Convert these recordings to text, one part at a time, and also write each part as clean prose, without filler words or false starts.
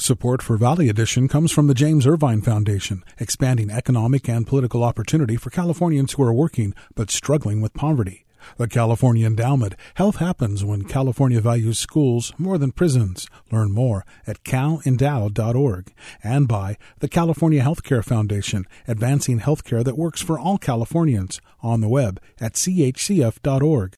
Support for Valley Edition comes from the James Irvine Foundation, expanding economic and political opportunity for Californians who are working but struggling with poverty. The California Endowment. Health happens when California values schools more than prisons. Learn more at calendowed.org. And by the California Healthcare Foundation, advancing healthcare that works for all Californians. On the web at chcf.org.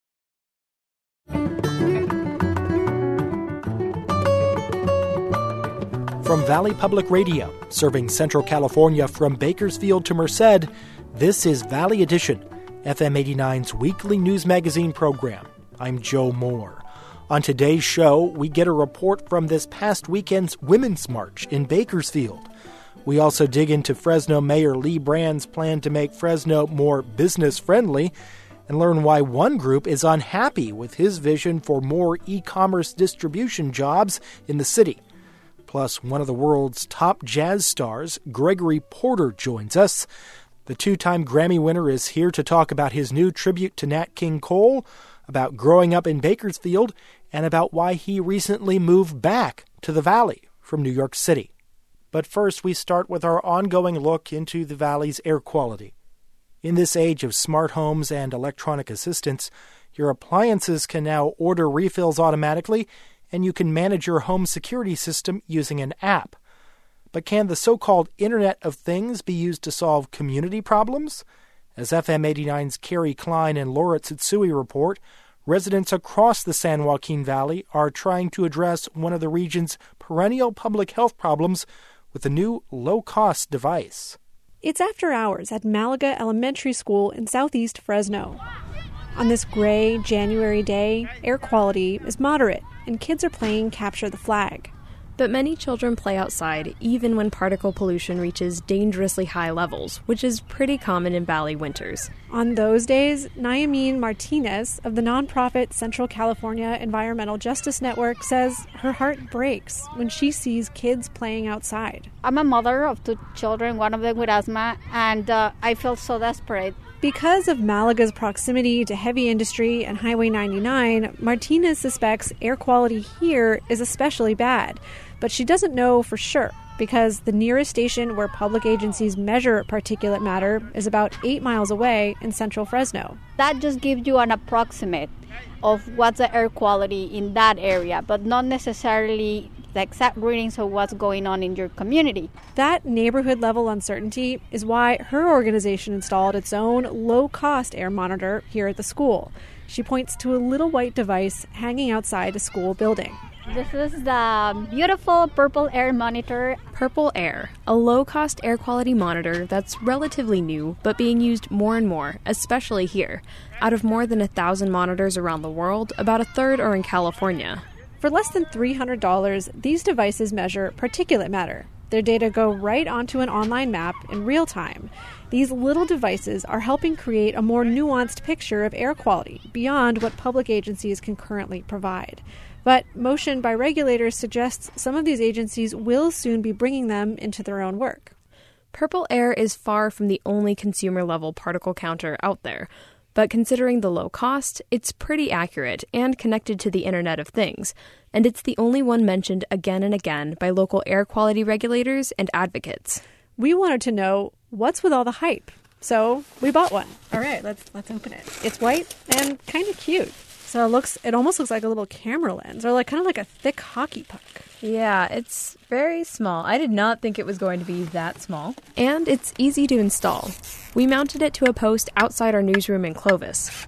From Valley Public Radio, serving Central California from Bakersfield to Merced, this is Valley Edition, FM 89's weekly news magazine program. I'm Joe Moore. On today's show, we get a report from this past weekend's Women's March in Bakersfield. We also dig into Fresno Mayor Lee Brand's plan to make Fresno more business-friendly and learn why one group is unhappy with his vision for more e-commerce distribution jobs in the city. Plus, one of the world's top jazz stars, Gregory Porter, joins us. The two-time Grammy winner is here to talk about his new tribute to Nat King Cole, about growing up in Bakersfield, and about why he recently moved back to the Valley from New York City. But first, we start with our ongoing look into the Valley's air quality. In this age of smart homes and electronic assistants, your appliances can now order refills automatically, and you can manage your home security system using an app. But can the so-called Internet of Things be used to solve community problems? As FM 89's Carrie Klein and Laura Tsutsui report, residents across the San Joaquin Valley are trying to address one of the region's perennial public health problems with a new low-cost device. It's after hours at Malaga Elementary School in southeast Fresno. On this gray January day, air quality is moderate, and kids are playing Capture the Flag. But many children play outside even when particle pollution reaches dangerously high levels, which is pretty common in Valley winters. On those days, Nayamine Martinez of the nonprofit Central California Environmental Justice Network says her heart breaks when she sees kids playing outside. I'm a mother of two children, one of them with asthma, and I feel so desperate. Because of Malaga's proximity to heavy industry and Highway 99, Martinez suspects air quality here is especially bad. But she doesn't know for sure because the nearest station where public agencies measure particulate matter is about 8 miles away in central Fresno. That just gives you an approximate of what's the air quality in that area, but not necessarily the exact readings of what's going on in your community. That neighborhood-level uncertainty is why her organization installed its own low-cost air monitor here at the school. She points to a little white device hanging outside a school building. This is the beautiful Purple Air monitor. Purple Air, a low-cost air quality monitor that's relatively new, but being used more and more, especially here. Out of more than 1,000 monitors around the world, about a third are in California. For less than $300, these devices measure particulate matter. Their data go right onto an online map in real time. These little devices are helping create a more nuanced picture of air quality beyond what public agencies can currently provide. But motion by regulators suggests some of these agencies will soon be bringing them into their own work. Purple Air is far from the only consumer-level particle counter out there. But considering the low cost, it's pretty accurate and connected to the Internet of Things. And it's the only one mentioned again and again by local air quality regulators and advocates. We wanted to know what's with all the hype. So we bought one. All right, let's open it. It's white and kind of cute. So it almost looks like a little camera lens, or kind of like a thick hockey puck. Yeah, it's very small. I did not think it was going to be that small. And it's easy to install. We mounted it to a post outside our newsroom in Clovis.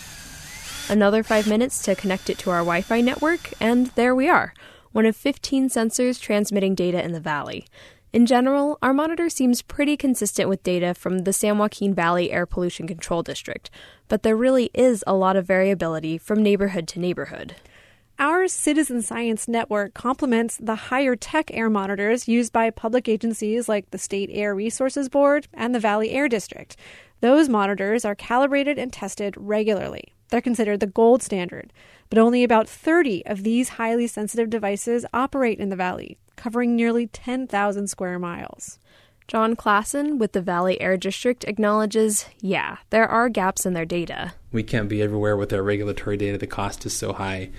Another 5 minutes to connect it to our Wi-Fi network, and there we are, one of 15 sensors transmitting data in the valley. In general, our monitor seems pretty consistent with data from the San Joaquin Valley Air Pollution Control District, but there really is a lot of variability from neighborhood to neighborhood. Our Citizen Science Network complements the higher-tech air monitors used by public agencies like the State Air Resources Board and the Valley Air District. Those monitors are calibrated and tested regularly. They're considered the gold standard, but only about 30 of these highly sensitive devices operate in the valley, covering nearly 10,000 square miles. John Klassen with the Valley Air District acknowledges, there are gaps in their data. We can't be everywhere with our regulatory data. The cost is so high.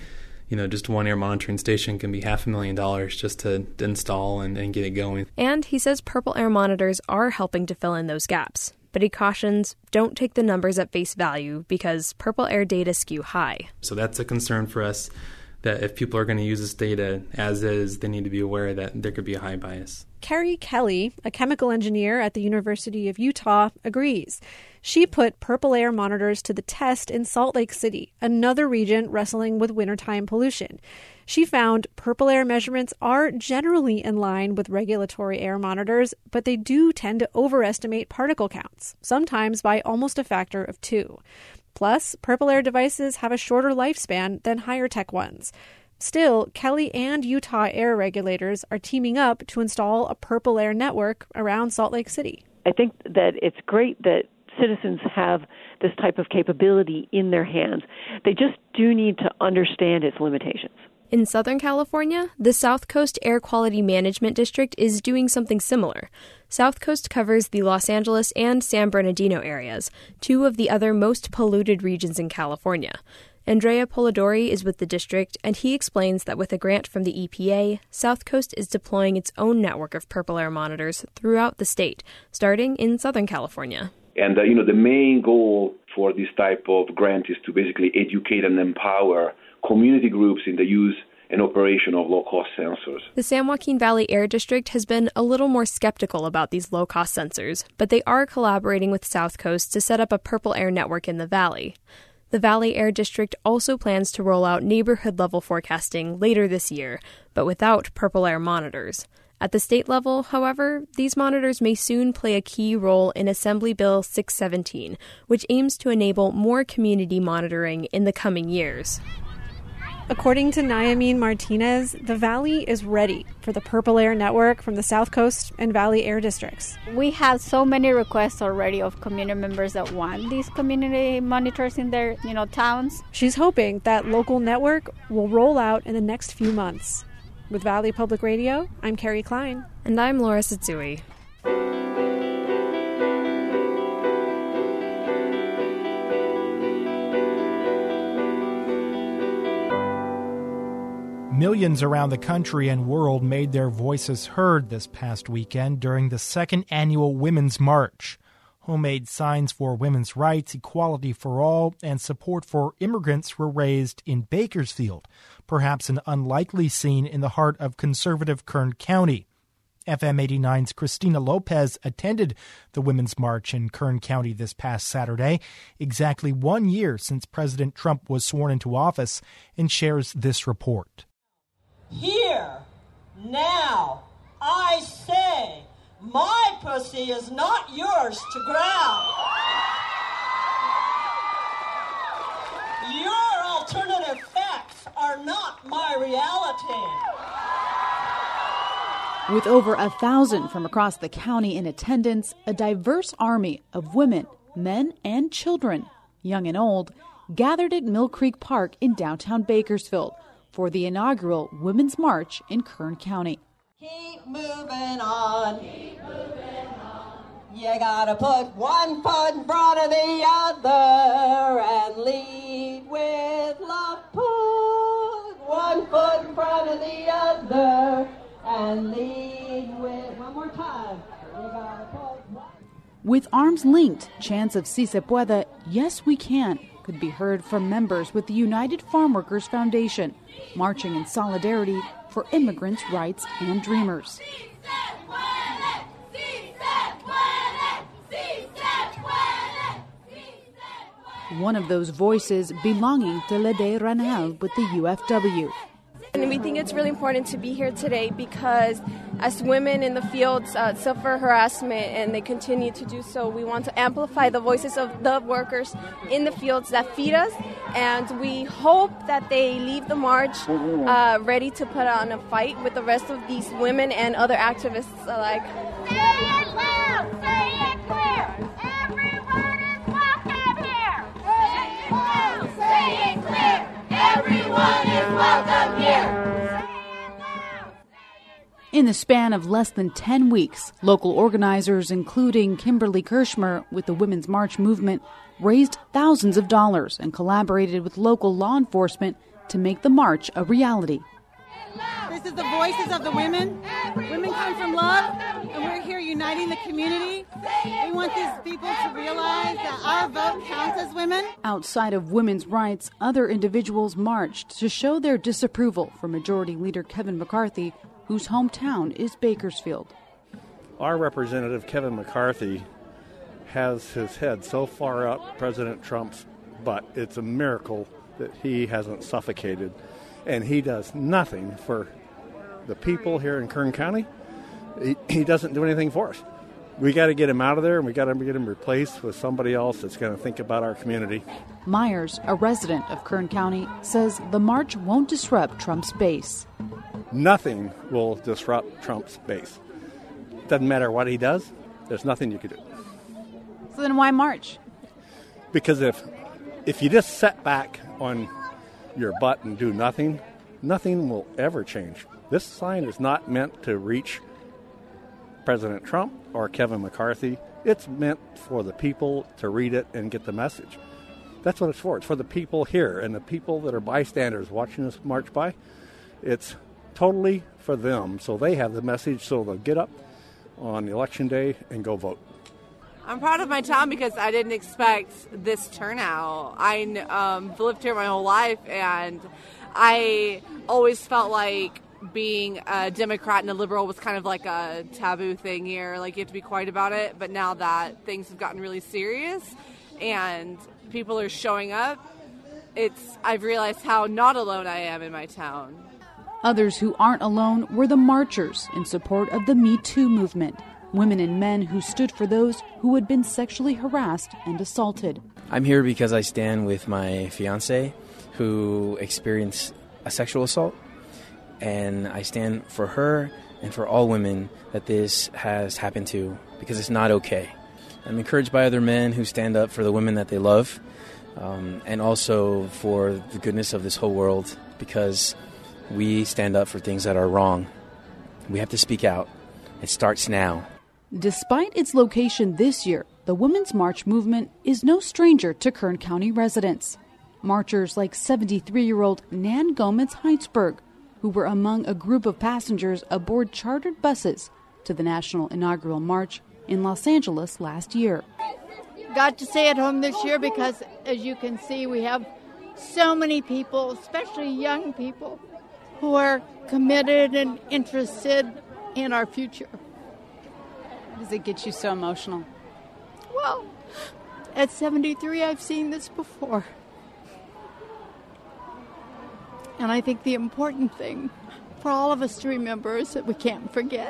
just one air monitoring station can be $500,000 just to install and get it going. And he says Purple Air monitors are helping to fill in those gaps. But he cautions, don't take the numbers at face value because Purple Air data skew high. So that's a concern for us, that if people are going to use this data as is, they need to be aware that there could be a high bias. Carrie Kelly, a chemical engineer at the University of Utah, agrees. She put Purple Air monitors to the test in Salt Lake City, another region wrestling with wintertime pollution. She found Purple Air measurements are generally in line with regulatory air monitors, but they do tend to overestimate particle counts, sometimes by almost a factor of 2. Plus, Purple Air devices have a shorter lifespan than higher tech ones. Still, Kelly and Utah air regulators are teaming up to install a Purple Air network around Salt Lake City. I think that it's great that citizens have this type of capability in their hands. They just do need to understand its limitations. In Southern California, the South Coast Air Quality Management District is doing something similar. South Coast covers the Los Angeles and San Bernardino areas, two of the other most polluted regions in California. Andrea Polidori is with the district, and he explains that with a grant from the EPA, South Coast is deploying its own network of Purple Air monitors throughout the state, starting in Southern California. And, the main goal for this type of grant is to basically educate and empower community groups in the use and operation of low-cost sensors. The San Joaquin Valley Air District has been a little more skeptical about these low-cost sensors, but they are collaborating with South Coast to set up a Purple Air network in the valley. The Valley Air District also plans to roll out neighborhood-level forecasting later this year, but without Purple Air monitors. At the state level, however, these monitors may soon play a key role in Assembly Bill 617, which aims to enable more community monitoring in the coming years. According to Nyamine Martinez, the Valley is ready for the Purple Air network from the South Coast and Valley Air districts. We have so many requests already of community members that want these community monitors in their, towns. She's hoping that local network will roll out in the next few months. With Valley Public Radio, I'm Carrie Klein. And I'm Laura Satsui. Millions around the country and world made their voices heard this past weekend during the second annual Women's March. Homemade signs for women's rights, equality for all, and support for immigrants were raised in Bakersfield, perhaps an unlikely scene in the heart of conservative Kern County. FM 89's Christina Lopez attended the Women's March in Kern County this past Saturday, exactly 1 year since President Trump was sworn into office, and shares this report. Here, now, I say, my pussy is not yours to grab. Your alternative facts are not my reality. With over 1,000 from across the county in attendance, a diverse army of women, men, and children, young and old, gathered at Mill Creek Park in downtown Bakersfield for the inaugural Women's March in Kern County. Keep moving on. Keep moving on. You gotta put one foot in front of the other and lead with love. Put one foot in front of the other and lead with, one more time. You gotta put one. With arms linked, chants of Si Se Puede, Yes We Can, could be heard from members with the United Farm Workers Foundation, marching in solidarity for immigrants' rights and dreamers. One of those voices belonging to Lede Ranel with the UFW. And we think it's really important to be here today because as women in the fields suffer harassment and they continue to do so, we want to amplify the voices of the workers in the fields that feed us. And we hope that they leave the march ready to put on a fight with the rest of these women and other activists alike. Say it loud, say it clear. Everyone is welcome here. Say it loud, say it clear. Everyone is welcome here. In the span of less than 10 weeks, local organizers, including Kimberly Kirschmer with the Women's March movement, raised thousands of dollars and collaborated with local law enforcement to make the march a reality. This is the voices of the women. Women come from love, and we're here uniting the community. We want these people to realize that our vote counts as women. Outside of women's rights, other individuals marched to show their disapproval for Majority Leader Kevin McCarthy, whose hometown is Bakersfield. Our representative, Kevin McCarthy, has his head so far up President Trump's butt. It's a miracle that he hasn't suffocated. And he does nothing for the people here in Kern County. He doesn't do anything for us. We got to get him out of there, and we got to get him replaced with somebody else that's going to think about our community. Myers, a resident of Kern County, says the march won't disrupt Trump's base. Nothing will disrupt Trump's base. Doesn't matter what he does. There's nothing you can do. So then why march? Because if you just sit back on your butt and do nothing, nothing will ever change. This sign is not meant to reach President Trump or Kevin McCarthy. It's meant for the people to read it and get the message. That's what it's for. It's for the people here and the people that are bystanders watching us march by. It's totally for them, so they have the message, so they'll get up on Election Day and go vote. I'm proud of my town because I didn't expect this turnout. I lived here my whole life, and I always felt like being a Democrat and a liberal was kind of like a taboo thing here. Like, you have to be quiet about it. But now that things have gotten really serious and people are showing up, I've realized how not alone I am in my town. Others who aren't alone were the marchers in support of the Me Too movement. Women and men who stood for those who had been sexually harassed and assaulted. I'm here because I stand with my fiancé who experienced a sexual assault, and I stand for her and for all women that this has happened to, because it's not okay. I'm encouraged by other men who stand up for the women that they love, and also for the goodness of this whole world, because we stand up for things that are wrong. We have to speak out. It starts now. Despite its location this year, the Women's March movement is no stranger to Kern County residents. Marchers like 73-year-old Nan Gomez-Heitzberg, who were among a group of passengers aboard chartered buses to the national inaugural march in Los Angeles last year. Got to stay at home this year because, as you can see, we have so many people, especially young people, who are committed and interested in our future. Does it get you so emotional? Well, at 73, I've seen this before. And I think the important thing for all of us to remember is that we can't forget.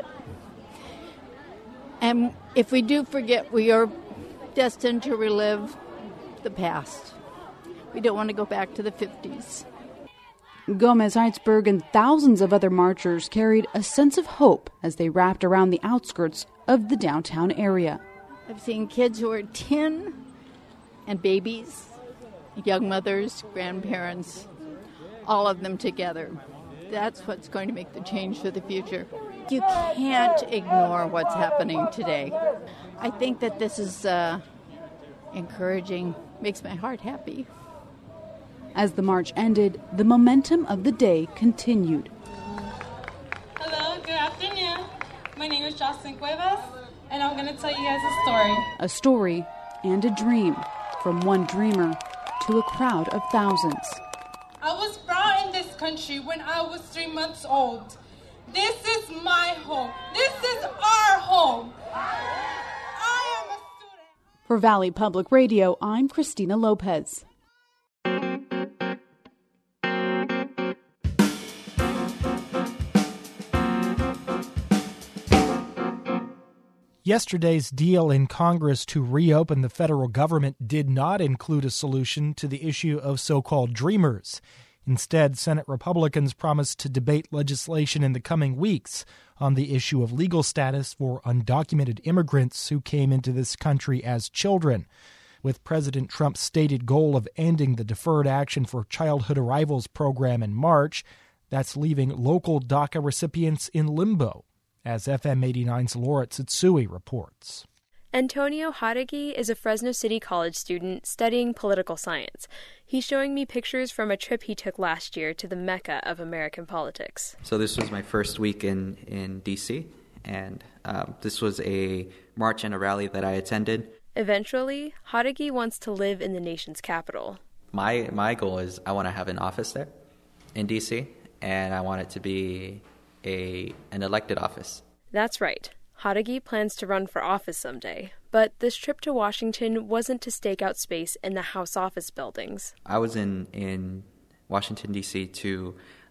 And if we do forget, we are destined to relive the past. We don't want to go back to the 50s. Gomez-Heitzberg and thousands of other marchers carried a sense of hope as they wrapped around the outskirts of the downtown area. I've seen kids who are 10 and babies, young mothers, grandparents, all of them together. That's what's going to make the change for the future. You can't ignore what's happening today. I think that this is encouraging, makes my heart happy. As the march ended, the momentum of the day continued. Hello, good afternoon. My name is Jocelyn Cuevas, and I'm going to tell you guys a story. A story and a dream, from one dreamer to a crowd of thousands. I was brought in this country when I was 3 months old. This is my home. This is our home. I am a student. For Valley Public Radio, I'm Christina Lopez. Yesterday's deal in Congress to reopen the federal government did not include a solution to the issue of so-called dreamers. Instead, Senate Republicans promised to debate legislation in the coming weeks on the issue of legal status for undocumented immigrants who came into this country as children. With President Trump's stated goal of ending the Deferred Action for Childhood Arrivals program in March, that's leaving local DACA recipients in limbo, as FM 89's Laura Tsutsui reports. Antonio Jauregui is a Fresno City College student studying political science. He's showing me pictures from a trip he took last year to the mecca of American politics. So this was my first week in D.C., and this was a march and a rally that I attended. Eventually, Jauregui wants to live in the nation's capital. My goal is I want to have an office there in D.C., and I want it to be an elected office. That's right. Jauregui plans to run for office someday, but this trip to Washington wasn't to stake out space in the House office buildings. I was in Washington, D.C. to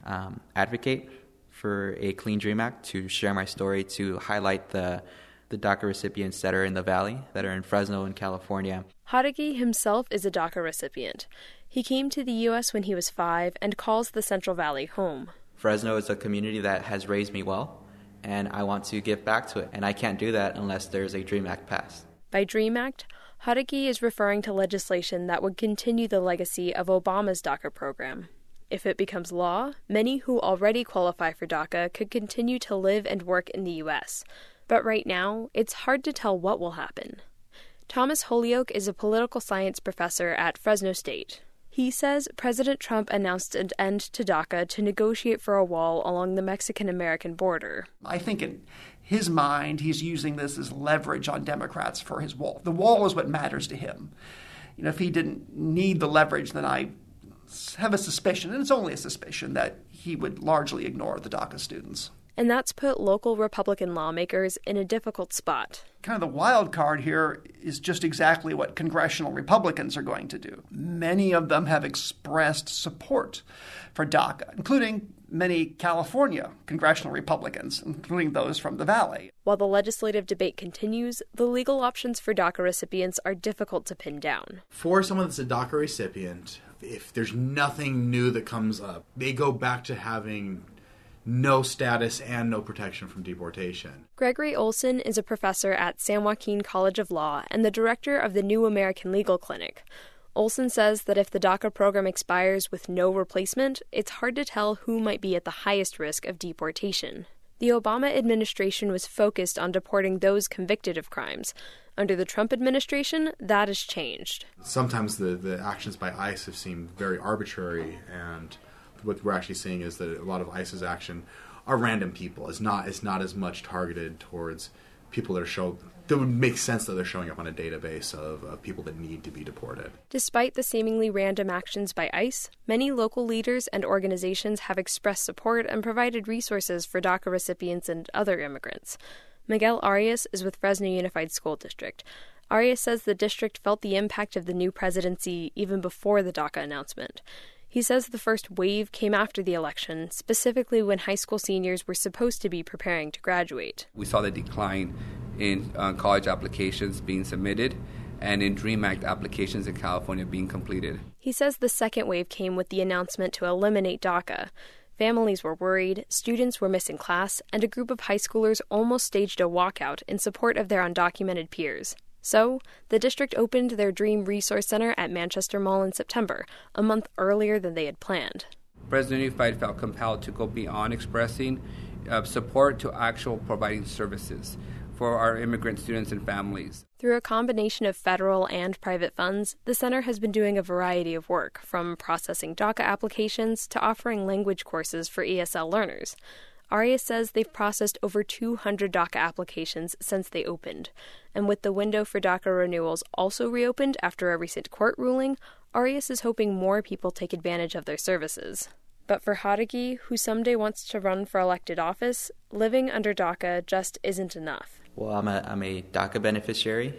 advocate for a Clean Dream Act, to share my story, to highlight the DACA recipients that are in the Valley, that are in Fresno and California. Jauregui himself is a DACA recipient. He came to the U.S. when he was 5 and calls the Central Valley home. Fresno is a community that has raised me well, and I want to give back to it, and I can't do that unless there's a DREAM Act passed. By DREAM Act, Jauregui is referring to legislation that would continue the legacy of Obama's DACA program. If it becomes law, many who already qualify for DACA could continue to live and work in the U.S., but right now, it's hard to tell what will happen. Thomas Holyoke is a political science professor at Fresno State. He says President Trump announced an end to DACA to negotiate for a wall along the Mexican-American border. I think in his mind, he's using this as leverage on Democrats for his wall. The wall is what matters to him. If he didn't need the leverage, then I have a suspicion, and it's only a suspicion, that he would largely ignore the DACA students. And that's put local Republican lawmakers in a difficult spot. Kind of the wild card here is just exactly what congressional Republicans are going to do. Many of them have expressed support for DACA, including many California congressional Republicans, including those from the Valley. While the legislative debate continues, the legal options for DACA recipients are difficult to pin down. For someone that's a DACA recipient, if there's nothing new that comes up, they go back to having no status and no protection from deportation. Gregory Olson is a professor at San Joaquin College of Law and the director of the New American Legal Clinic. Olson says that if the DACA program expires with no replacement, it's hard to tell who might be at the highest risk of deportation. The Obama administration was focused on deporting those convicted of crimes. Under the Trump administration, that has changed. Sometimes the actions by ICE have seemed very arbitrary, and what we're actually seeing is that a lot of ICE's action are random people. It's not as much targeted towards people that would make sense that they're showing up on a database of people that need to be deported. Despite the seemingly random actions by ICE, many local leaders and organizations have expressed support and provided resources for DACA recipients and other immigrants. Miguel Arias is with Fresno Unified School District. Arias says the district felt the impact of the new presidency even before the DACA announcement. He says the first wave came after the election, specifically when high school seniors were supposed to be preparing to graduate. We saw the decline in college applications being submitted and in DREAM Act applications in California being completed. He says the second wave came with the announcement to eliminate DACA. Families were worried, students were missing class, and a group of high schoolers almost staged a walkout in support of their undocumented peers. So, the district opened their Dream Resource Center at Manchester Mall in September, a month earlier than they had planned. Fresno Unified felt compelled to go beyond expressing support to actual providing services for our immigrant students and families. Through a combination of federal and private funds, the center has been doing a variety of work, from processing DACA applications to offering language courses for ESL learners. Arias says they've processed over 200 DACA applications since they opened. And with the window for DACA renewals also reopened after a recent court ruling, Arias is hoping more people take advantage of their services. But for Jauregui, who someday wants to run for elected office, living under DACA just isn't enough. Well, I'm a DACA beneficiary,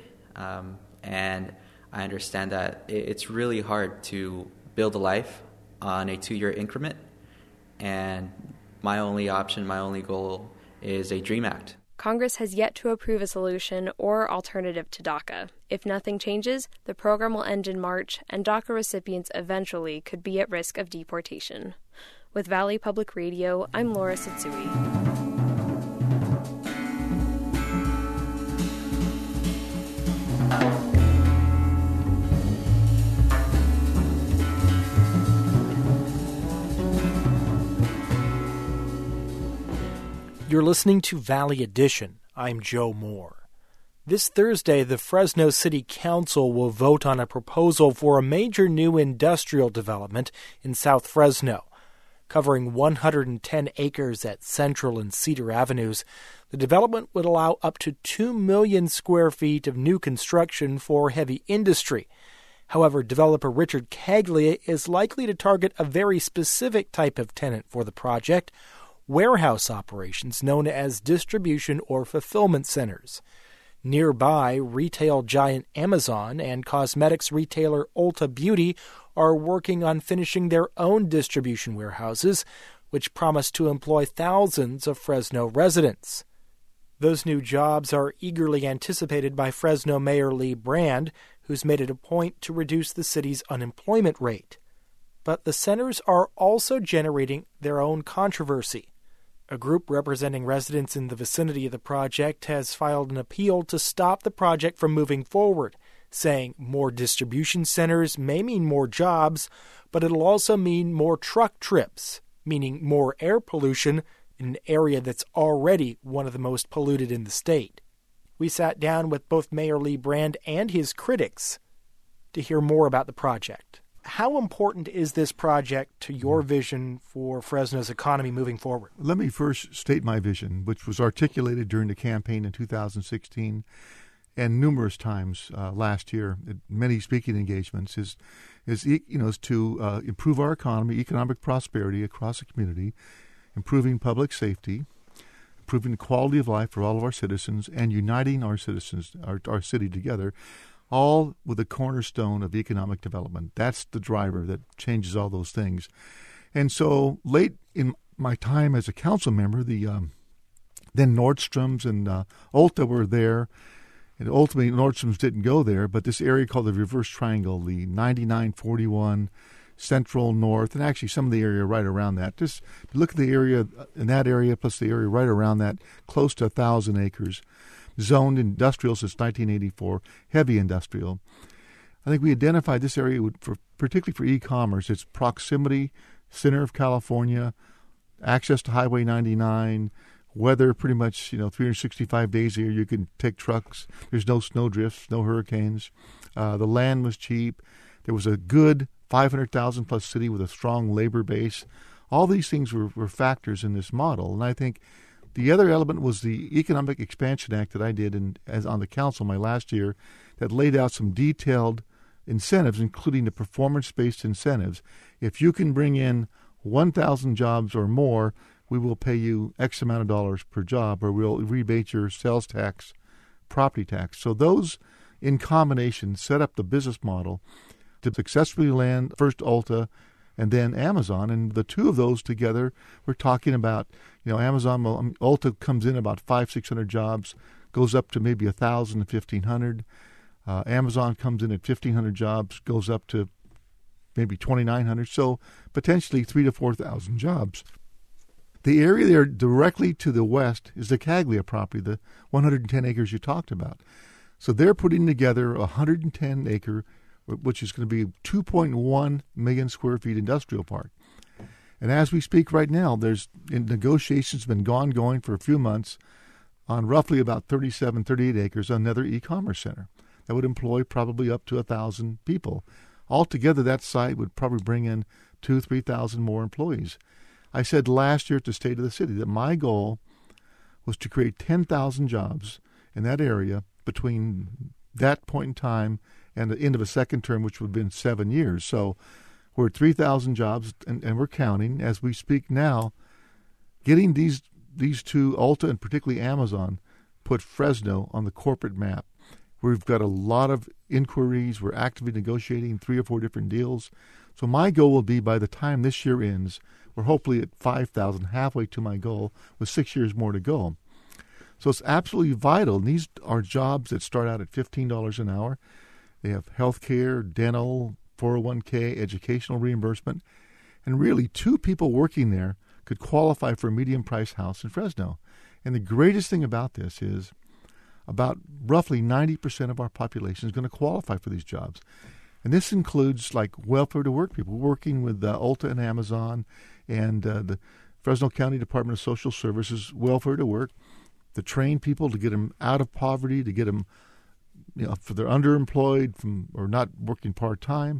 and I understand that it's really hard to build a life on a 2-year increment, and my only option, my only goal is a DREAM Act. Congress has yet to approve a solution or alternative to DACA. If nothing changes, the program will end in March, and DACA recipients eventually could be at risk of deportation. With Valley Public Radio, I'm Laura Satsui. You're listening to Valley Edition. I'm Joe Moore. This Thursday, the Fresno City Council will vote on a proposal for a major new industrial development in South Fresno. Covering 110 acres at Central and Cedar Avenues, the development would allow up to 2 million square feet of new construction for heavy industry. However, developer Richard Caglia is likely to target a very specific type of tenant for the project, warehouse operations known as distribution or fulfillment centers. Nearby, retail giant Amazon and cosmetics retailer Ulta Beauty are working on finishing their own distribution warehouses, which promise to employ thousands of Fresno residents. Those new jobs are eagerly anticipated by Fresno Mayor Lee Brand, who's made it a point to reduce the city's unemployment rate. But the centers are also generating their own controversy. A group representing residents in the vicinity of the project has filed an appeal to stop the project from moving forward, saying more distribution centers may mean more jobs, but it'll also mean more truck trips, meaning more air pollution in an area that's already one of the most polluted in the state. We sat down with both Mayor Lee Brand and his critics to hear more about the project. How important is this project to your vision for Fresno's economy moving forward? Let me first state my vision, which was articulated during the campaign in 2016 and numerous times last year at many speaking engagements, is to improve our economy, economic prosperity across the community, improving public safety, improving the quality of life for all of our citizens, and uniting our citizens, our city together, all with a cornerstone of economic development. That's the driver that changes all those things. And so late in my time as a council member, then Nordstrom's and Ulta were there. And ultimately, Nordstrom's didn't go there, but this area called the Reverse Triangle, the 9941, Central, North, and actually some of the area right around that. Just look at the area in that area plus the area right around that, close to 1,000 acres. Zoned industrial since 1984, heavy industrial. I think we identified this area particularly for e-commerce. Its proximity, center of California, access to Highway 99, weather pretty much 365 days a year. You can take trucks. There's no snow drifts, no hurricanes. The land was cheap. There was a good 500,000 plus city with a strong labor base. All these things were factors in this model, and I think the other element was the Economic Expansion Act that I did as on the council my last year that laid out some detailed incentives, including the performance-based incentives. If you can bring in 1,000 jobs or more, we will pay you X amount of dollars per job, or we'll rebate your sales tax, property tax. So those in combination set up the business model to successfully land first Ulta and then Amazon, and the two of those together, we're talking about, Amazon, Ulta comes in about 500-600 jobs, goes up to maybe 1,000 to 1,500. Amazon comes in at 1,500 jobs, goes up to maybe 2,900. So potentially 3,000 to 4,000 jobs. The area there directly to the west is the Caglia property, the 110 acres you talked about. So they're putting together a 110-acre, which is going to be 2.1 million square feet industrial park. And as we speak right now, there's negotiations been going for a few months on roughly about 38 acres, another e-commerce center that would employ probably up to 1,000 people. Altogether, that site would probably bring in 2,000-3,000 more employees. I said last year at the State of the City that my goal was to create 10,000 jobs in that area between that point in time and the end of a second term, which would have been 7 years. So we're at 3,000 jobs, and we're counting as we speak now. Getting these two, Ulta and particularly Amazon, put Fresno on the corporate map. We've got a lot of inquiries. We're actively negotiating 3 or 4 different deals. So my goal will be by the time this year ends, we're hopefully at 5,000, halfway to my goal, with 6 years more to go. So it's absolutely vital. And these are jobs that start out at $15 an hour. They have health care, dental, 401k, educational reimbursement. And really, 2 people working there could qualify for a medium-priced house in Fresno. And the greatest thing about this is about roughly 90% of our population is going to qualify for these jobs. And this includes like welfare-to-work people. We're working with Ulta and Amazon and the Fresno County Department of Social Services, welfare-to-work. to train people, to get them out of poverty, to get them, for they're underemployed or not working part-time,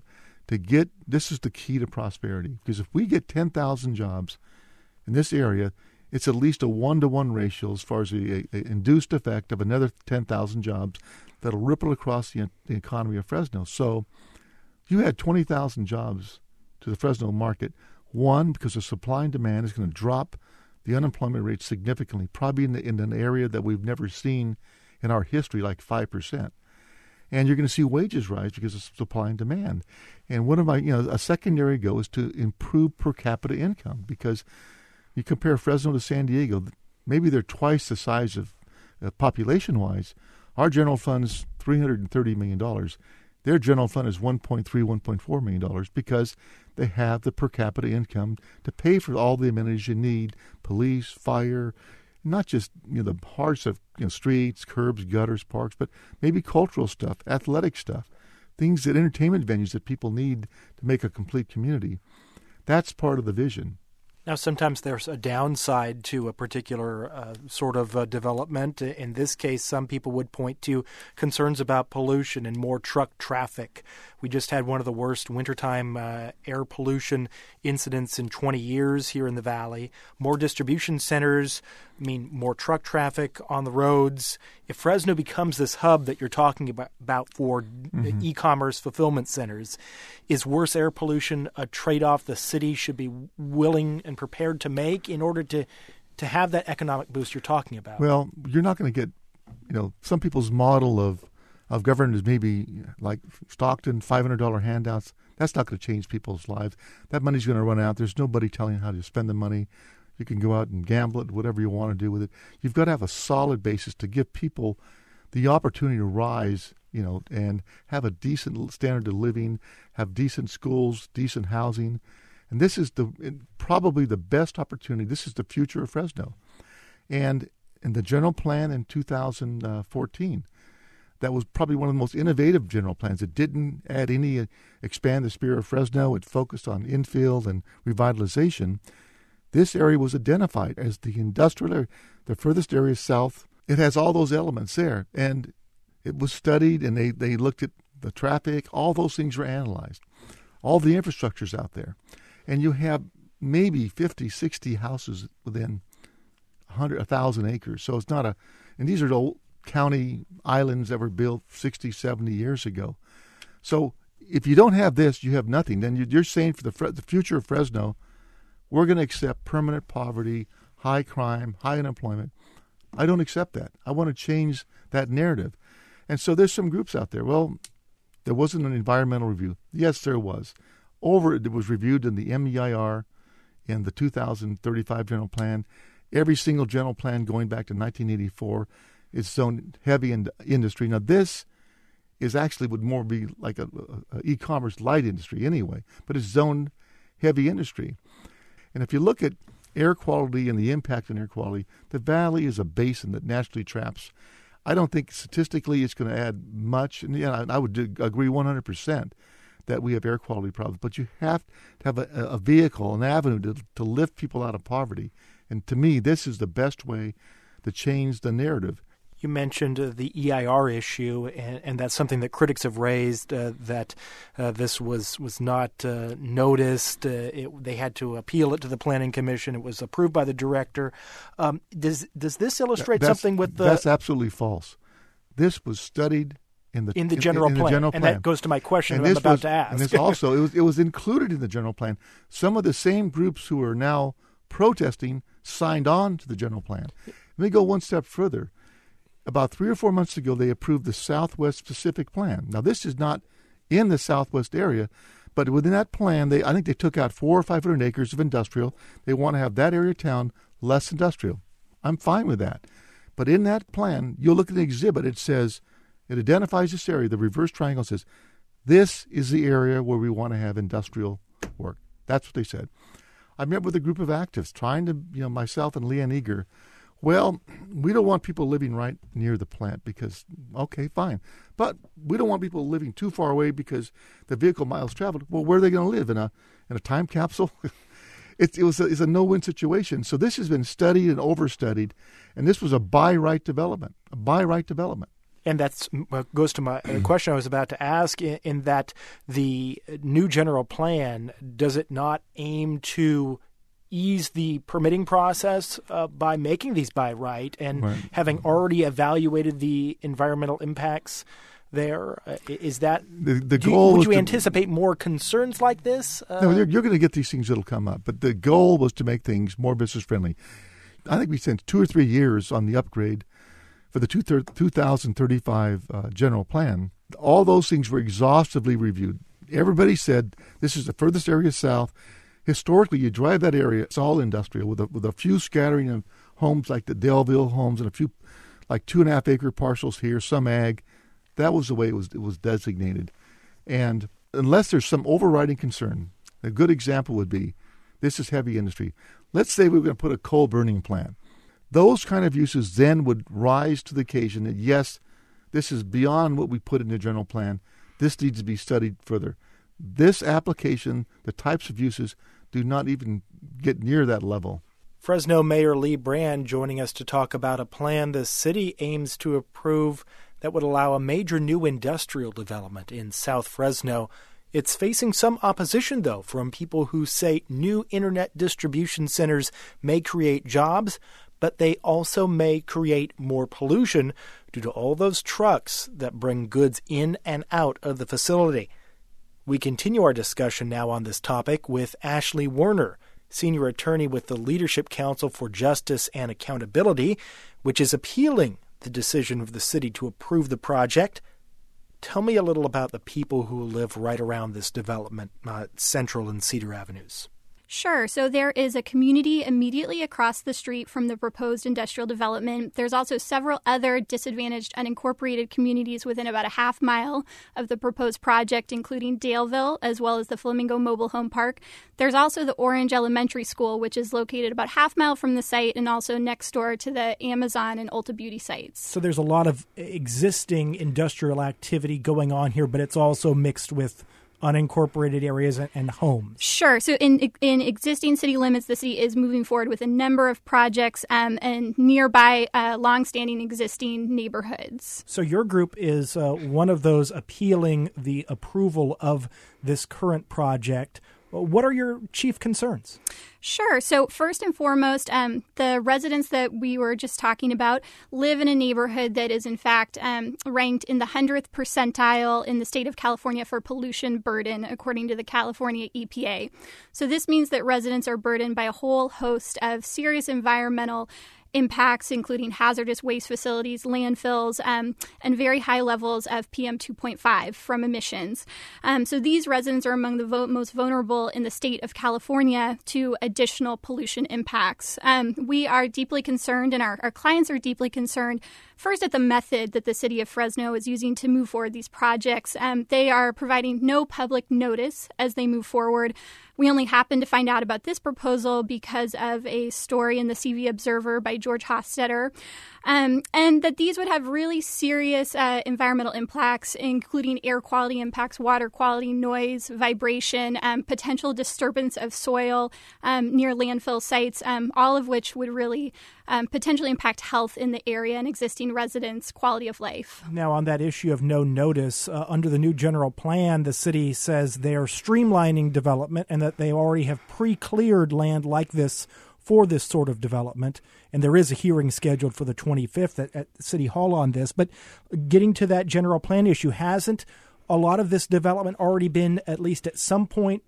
this is the key to prosperity. Because if we get 10,000 jobs in this area, it's at least a 1-to-1 ratio as far as the induced effect of another 10,000 jobs that'll ripple across the economy of Fresno. So you had 20,000 jobs to the Fresno market. One, because the supply and demand is going to drop the unemployment rate significantly, probably in an area that we've never seen in our history, like 5%. And you're going to see wages rise because of supply and demand. And one of my, a secondary goal is to improve per capita income, because you compare Fresno to San Diego, maybe they're twice the size of population-wise. Our general fund is $330 million. Their general fund is $1.3, $1.4 million because they have the per capita income to pay for all the amenities you need, police, fire, not just the hard stuff, streets, curbs, gutters, parks, but maybe cultural stuff, athletic stuff, things that entertainment venues that people need to make a complete community. That's part of the vision. Now, sometimes there's a downside to a particular sort of development. In this case, some people would point to concerns about pollution and more truck traffic. We just had one of the worst wintertime air pollution incidents in 20 years here in the Valley. More distribution centers mean more truck traffic on the roads. If Fresno becomes this hub that you're talking about for e-commerce fulfillment centers, is worse air pollution a trade-off the city should be willing and prepared to make in order to have that economic boost you're talking about? Well, you're not going to get, some people's model of government is maybe like Stockton, $500 handouts. That's not going to change people's lives. That money's going to run out. There's nobody telling you how to spend the money. You can go out and gamble it, whatever you want to do with it. You've got to have a solid basis to give people the opportunity to rise, and have a decent standard of living, have decent schools, decent housing. And this is probably the best opportunity. This is the future of Fresno. And in the general plan in 2014, that was probably one of the most innovative general plans. It didn't add any expand the spirit of Fresno. It focused on infill and revitalization. This area was identified as the industrial area, the furthest area south. It has all those elements there. And it was studied, and they looked at the traffic. All those things were analyzed. All the infrastructure's out there. And you have maybe 50, 60 houses within 1,000 acres. So it's not and these are old county islands that were built 60, 70 years ago. So if you don't have this, you have nothing. Then you're saying for the future of Fresno, we're going to accept permanent poverty, high crime, high unemployment. I don't accept that. I want to change that narrative. And so there's some groups out there. Well, there wasn't an environmental review. Yes, there was. It was reviewed in the MEIR, in the 2035 general plan. Every single general plan going back to 1984 is zoned heavy in industry. Now, this is actually would more be like a e-commerce light industry anyway, but it's zoned heavy industry. And if you look at air quality and the impact on air quality, the valley is a basin that naturally traps. I don't think statistically it's going to add much. And I would agree 100% that we have air quality problems. But you have to have a vehicle, an avenue to lift people out of poverty. And to me, this is the best way to change the narrative. You mentioned the EIR issue, and that's something that critics have raised, that this was not noticed. They had to appeal it to the Planning Commission. It was approved by the director. Does this illustrate something with the... That's absolutely false. This was studied in the general plan. And that goes to my question I'm about to ask. And this also, it was included in the general plan. Some of the same groups who are now protesting signed on to the general plan. Let me go one step further. About 3 or 4 months ago, they approved the Southwest Pacific Plan. Now, this is not in the Southwest area, but within that plan, I think they took out 400 or 500 acres of industrial. They want to have that area of town less industrial. I'm fine with that. But in that plan, you'll look at the exhibit. It says, it identifies this area. The reverse triangle says, this is the area where we want to have industrial work. That's what they said. I met with a group of activists trying to, myself and Leanne Eager. Well, we don't want people living right near the plant because, okay, fine. But we don't want people living too far away because the vehicle miles traveled. Well, where are they going to live? In a time capsule? it's a no-win situation. So this has been studied and overstudied, and this was a by-right development. And that goes to my question I was about to ask, in that the new general plan, does it not aim to ease the permitting process by making these by right and having already evaluated the environmental impacts there? Is that the goal? Would you anticipate more concerns like this? No, you're going to get these things that'll come up, but the goal was to make things more business friendly. I think we spent 2 or 3 years on the upgrade for the 2035 general plan. All those things were exhaustively reviewed. Everybody said this is the furthest area south. Historically, you drive that area, it's all industrial, with a few scattering of homes like the Delville homes and a few like 2.5 acre parcels here, some ag. That was the way it was designated. And unless there's some overriding concern, a good example would be, this is heavy industry. Let's say we were going to put a coal burning plant. Those kind of uses then would rise to the occasion that, yes, this is beyond what we put in the general plan. This needs to be studied further. This application, the types of uses, do not even get near that level. Fresno Mayor Lee Brand joining us to talk about a plan the city aims to approve that would allow a major new industrial development in South Fresno. It's facing some opposition, though, from people who say new internet distribution centers may create jobs, but they also may create more pollution due to all those trucks that bring goods in and out of the facility. We continue our discussion now on this topic with Ashley Werner, senior attorney with the Leadership Council for Justice and Accountability, which is appealing the decision of the city to approve the project. Tell me a little about the people who live right around this development, Central and Cedar Avenues. Sure. So there is a community immediately across the street from the proposed industrial development. There's also several other disadvantaged unincorporated communities within about a half mile of the proposed project, including Daleville, as well as the Flamingo Mobile Home Park. There's also the Orange Elementary School, which is located about half mile from the site and also next door to the Amazon and Ulta Beauty sites. So there's a lot of existing industrial activity going on here, but it's also mixed with unincorporated areas and homes. Sure. So in existing city limits, the city is moving forward with a number of projects and nearby longstanding existing neighborhoods. So your group is one of those appealing the approval of this current project. What are your chief concerns? Sure. So first and foremost, the residents that we were just talking about live in a neighborhood that is, in fact, ranked in the 100th percentile in the state of California for pollution burden, according to the California EPA. So this means that residents are burdened by a whole host of serious environmental impacts, including hazardous waste facilities, landfills, and very high levels of PM 2.5 from emissions. So these residents are among the most vulnerable in the state of California to additional pollution impacts. We are deeply concerned, and our clients are deeply concerned, first at the method that the city of Fresno is using to move forward these projects. They are providing no public notice as they move forward. We only happened to find out about this proposal because of a story in the CV Observer by George Hofstetter, and that these would have really serious environmental impacts, including air quality impacts, water quality, noise, vibration, potential disturbance of soil near landfill sites, all of which would really potentially impact health in the area and existing residents' quality of life. Now, on that issue of no notice, under the new general plan, the city says they are streamlining development and that they already have pre-cleared land like this for this sort of development. And there is a hearing scheduled for the 25th at City Hall on this. But getting to that general plan issue, hasn't a lot of this development already been, at least at some point,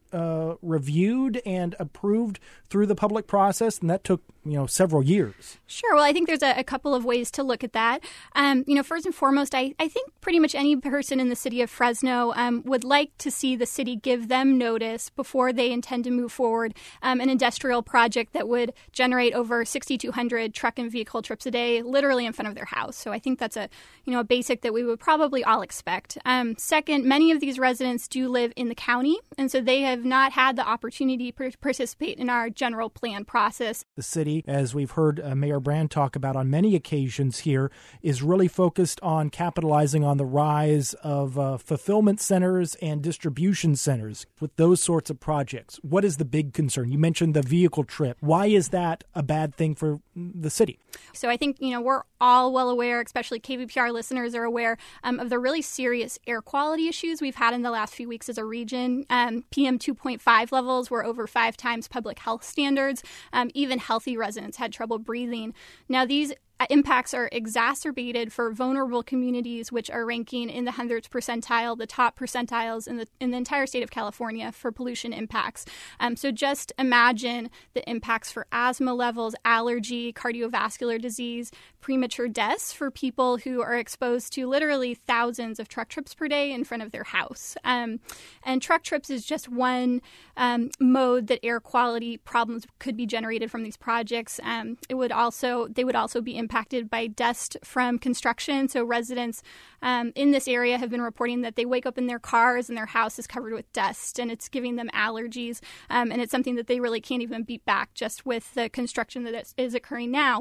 reviewed and approved through the public process? And that took, several years. Sure. Well, I think there's a couple of ways to look at that. First and foremost, I think pretty much any person in the city of Fresno would like to see the city give them notice before they intend to move forward an industrial project that would generate over 6,200 truck and vehicle trips a day, literally in front of their house. So I think that's a basic that we would probably all expect. Second, many of these residents do live in the county, and so they have have not had the opportunity to participate in our general plan process. The city, as we've heard Mayor Brand talk about on many occasions here, is really focused on capitalizing on the rise of fulfillment centers and distribution centers with those sorts of projects. What is the big concern? You mentioned the vehicle trip. Why is that a bad thing for the city? So I think, we're all well aware, especially KVPR listeners are aware of the really serious air quality issues we've had in the last few weeks as a region. PM 2.5 levels were over 5 times public health standards. Even healthy residents had trouble breathing. Now, these impacts are exacerbated for vulnerable communities, which are ranking in the 100th percentile, the top percentiles in the entire state of California for pollution impacts. So just imagine the impacts for asthma levels, allergy, cardiovascular disease, premature deaths for people who are exposed to literally thousands of truck trips per day in front of their house. And truck trips is just one mode that air quality problems could be generated from these projects. They would also be impacted by dust from construction. So residents in this area have been reporting that they wake up in their cars and their house is covered with dust, and it's giving them allergies. And it's something that they really can't even beat back just with the construction that is occurring now.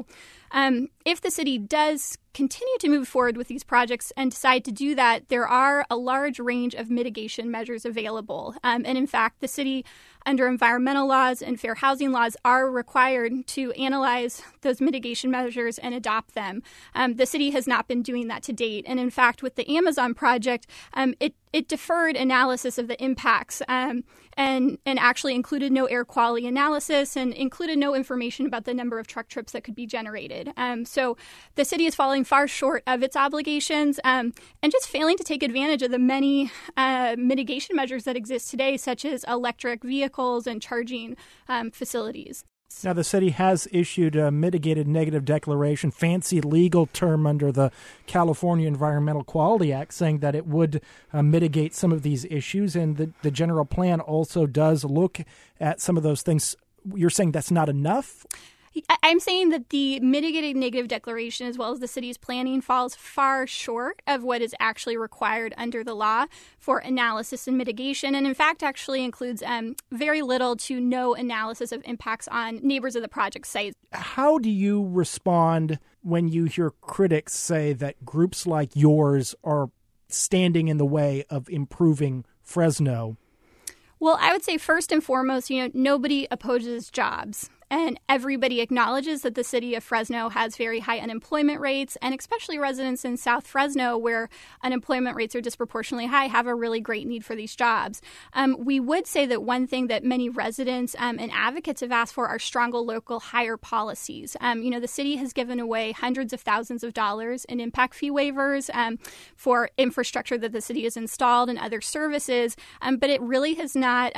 If the city does continue to move forward with these projects and decide to do that, there are a large range of mitigation measures available. And in fact, the city, under environmental laws and fair housing laws, are required to analyze those mitigation measures and adopt them. The city has not been doing that to date. And in fact, with the Amazon project, it deferred analysis of the impacts and actually included no air quality analysis and included no information about the number of truck trips that could be generated. So the city is falling far short of its obligations and just failing to take advantage of the many mitigation measures that exist today, such as electric vehicles and charging facilities. Now, the city has issued a mitigated negative declaration, fancy legal term under the California Environmental Quality Act, saying that it would mitigate some of these issues. And the general plan also does look at some of those things. You're saying that's not enough? I'm saying that the mitigated negative declaration, as well as the city's planning, falls far short of what is actually required under the law for analysis and mitigation, and in fact actually includes very little to no analysis of impacts on neighbors of the project site. How do you respond when you hear critics say that groups like yours are standing in the way of improving Fresno? Well, I would say first and foremost, nobody opposes jobs. And everybody acknowledges that the city of Fresno has very high unemployment rates, and especially residents in South Fresno, where unemployment rates are disproportionately high, have a really great need for these jobs. We would say that one thing that many residents and advocates have asked for are stronger local hire policies. The city has given away hundreds of thousands of dollars in impact fee waivers for infrastructure that the city has installed and other services, but it really has not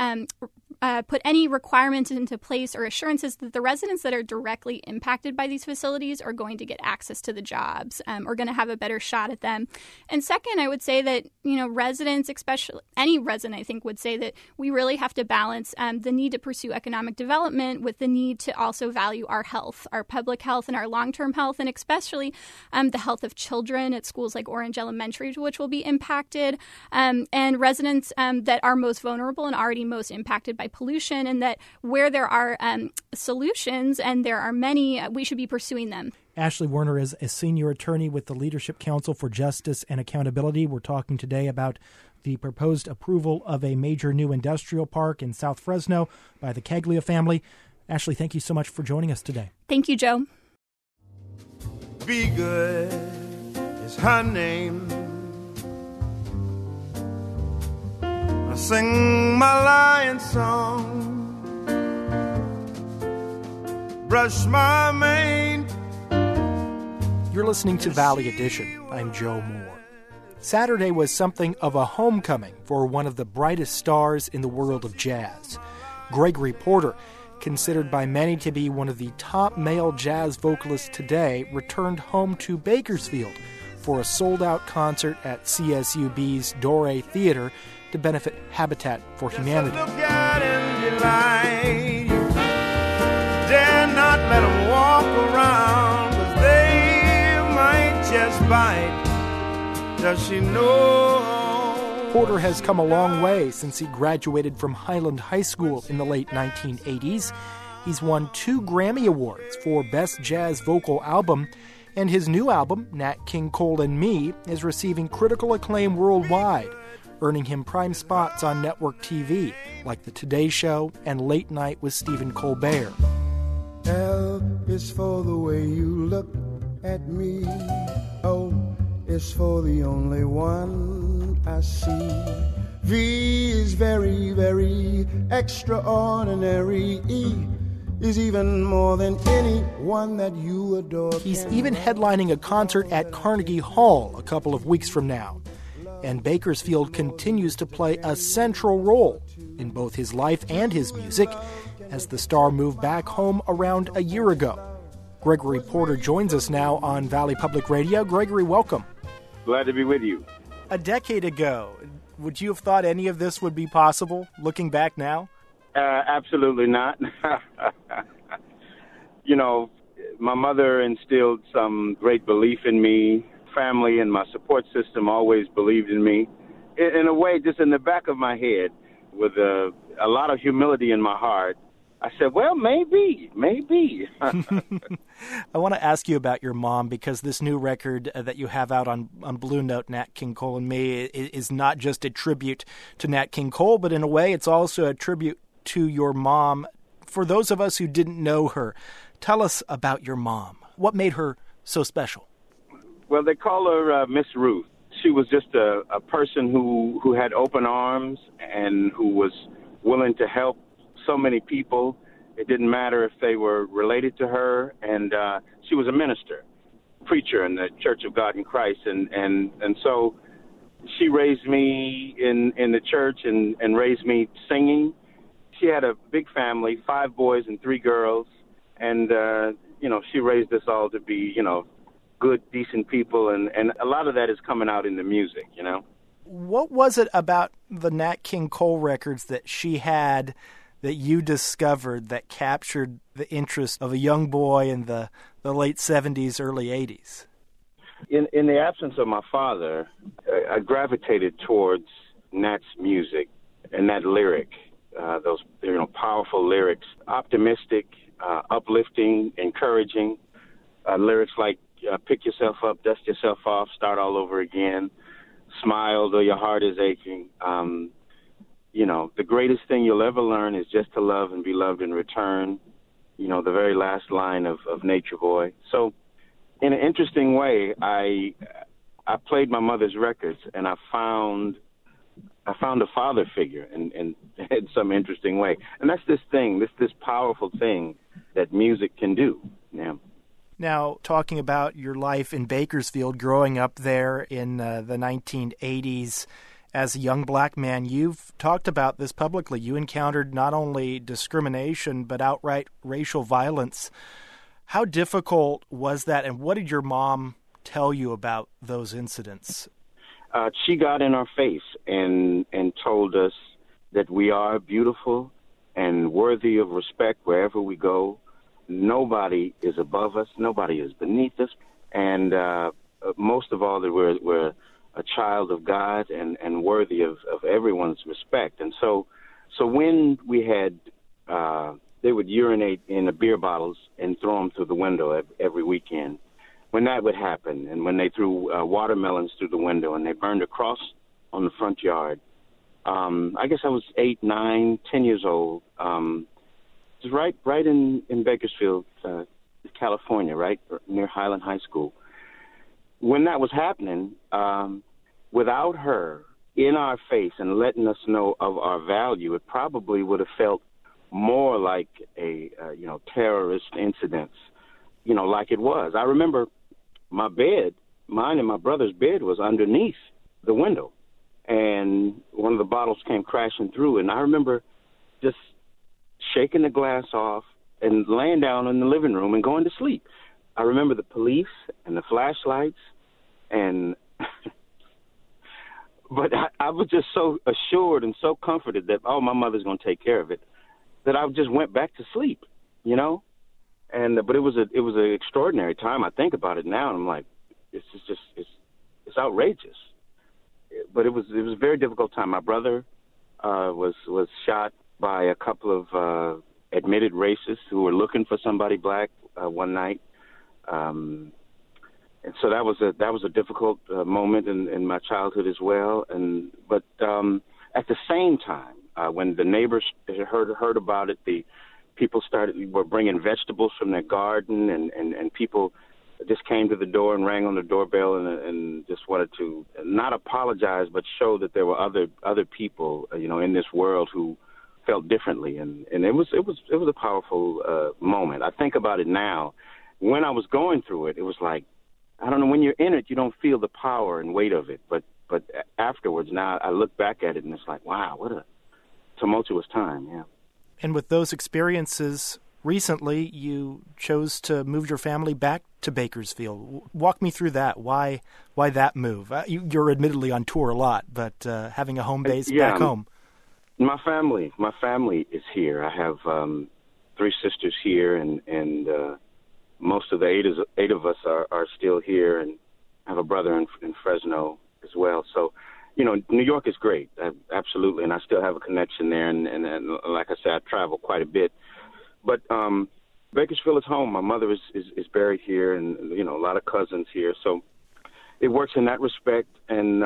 put any requirements into place or assurances that the residents that are directly impacted by these facilities are going to get access to the jobs or going to have a better shot at them. And second, I would say that, residents, especially any resident, I think, would say that we really have to balance the need to pursue economic development with the need to also value our health, our public health and our long-term health, and especially the health of children at schools like Orange Elementary, which will be impacted, and residents that are most vulnerable and already most impacted by pollution, and that where there are solutions, and there are many, we should be pursuing them. Ashley Werner is a senior attorney with the Leadership Council for Justice and Accountability. We're talking today about the proposed approval of a major new industrial park in South Fresno by the Caglia family. Ashley, thank you so much for joining us today. Thank you, Joe. Be good is her name. I sing my lion song, brush my mane. You're listening to Valley Edition. I'm Joe Moore. Saturday was something of a homecoming for one of the brightest stars in the world of jazz. Gregory Porter, considered by many to be one of the top male jazz vocalists today, returned home to Bakersfield for a sold-out concert at CSUB's Doré Theater to benefit Habitat for Humanity. Look out and delight. Dare not let them walk around, 'cause they might just bite. Does she know Porter has come a long way since he graduated from Highland High School in the late 1980s. He's won 2 Grammy Awards for Best Jazz Vocal Album, and his new album, Nat King Cole and Me, is receiving critical acclaim worldwide, earning him prime spots on network TV, like The Today Show and Late Night with Stephen Colbert. L is for the way you look at me. O is for the only one I see. V is very, very extraordinary. E is even more than anyone that you adore. He's even headlining a concert at Carnegie Hall a couple of weeks from now. And Bakersfield continues to play a central role in both his life and his music as the star moved back home around a year ago. Gregory Porter joins us now on Valley Public Radio. Gregory, welcome. Glad to be with you. A decade ago, would you have thought any of this would be possible, looking back now? Absolutely not. You know, my mother instilled some great belief in me. Family and my support system always believed in me. In a way, just in the back of my head, with a lot of humility in my heart, I said, well, maybe. I want to ask you about your mom, because this new record that you have out on Blue Note, Nat King Cole and Me, is not just a tribute to Nat King Cole, but in a way it's also a tribute to your mom. For those of us who didn't know her, tell us about your mom. What made her so special? Well, they call her Miss Ruth. She was just a person who had open arms and who was willing to help so many people. It didn't matter if they were related to her, and she was a minister, preacher in the Church of God in Christ, and so she raised me in the church and raised me singing. She had a big family, 5 boys and 3 girls, and she raised us all to be, good, decent people, and a lot of that is coming out in the music, What was it about the Nat King Cole records that she had that you discovered that captured the interest of a young boy in the late 70s, early 80s? In the absence of my father, I gravitated towards Nat's music and that lyric, those powerful lyrics, optimistic, uplifting, encouraging, lyrics like pick yourself up, dust yourself off, start all over again, smile though your heart is aching. The greatest thing you'll ever learn is just to love and be loved in return. The very last line of Nature Boy. So in an interesting way, I played my mother's records, and I found a father figure in some interesting way. And that's this powerful thing that music can do. Yeah. Now, talking about your life in Bakersfield, growing up there in the 1980s, as a young black man, you've talked about this publicly. You encountered not only discrimination, but outright racial violence. How difficult was that, and what did your mom tell you about those incidents? She got in our face and told us that we are beautiful and worthy of respect wherever we go. Nobody is above us. Nobody is beneath us. And most of all, that we're a child of God and worthy of everyone's respect. And so when we had, they would urinate in the beer bottles and throw them through the window every weekend. When that would happen, and when they threw watermelons through the window and they burned a cross on the front yard, I guess I was 8, 9, 10 years old. It was right in Bakersfield, California, right near Highland High School. When that was happening, without her in our face and letting us know of our value, it probably would have felt more like a terrorist incident, like it was. I remember my bed, mine and my brother's bed, was underneath the window, and one of the bottles came crashing through, and I remember just shaking the glass off and laying down in the living room and going to sleep. I remember the police and the flashlights, and but I was just so assured and so comforted that, my mother's going to take care of it, that I just went back to sleep, And but it was an extraordinary time. I think about it now, and I'm like, it's outrageous. but it was a very difficult time. My brother was shot by a couple of admitted racists who were looking for somebody black one night, and so that was a difficult moment in my childhood as well. But at the same time, when the neighbors heard about it, the people were bringing vegetables from their garden, and people just came to the door and rang on the doorbell and just wanted to not apologize, but show that there were other people, in this world who felt differently, and it was a powerful moment. I think about it now. When I was going through it, it was like, I don't know, when you're in it, you don't feel the power and weight of it, but afterwards, now I look back at it and it's like, wow, what a tumultuous time. Yeah. And with those experiences, recently you chose to move your family back to Bakersfield. Walk me through that. Why that move? You're admittedly on tour a lot, but having a home base back home. My family is here. I have 3 sisters here, and most of the 8 of us are still here, and I have a brother in Fresno as well. So, New York is great, absolutely, and I still have a connection there. And like I said, I travel quite a bit. But Bakersfield is home. My mother is buried here, and a lot of cousins here. So it works in that respect. And